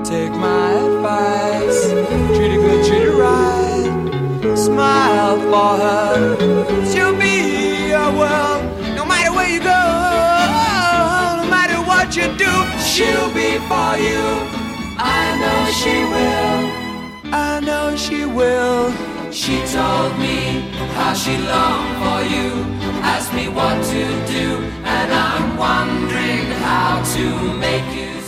take my advice. Treat her good, treat her right. Smile for her. She'll be your world. No matter where you go, no matter what you do, she'll be for you. I know she will. I know she will. She told me how she longed for you, asked me what to do, and I'm wondering how to make you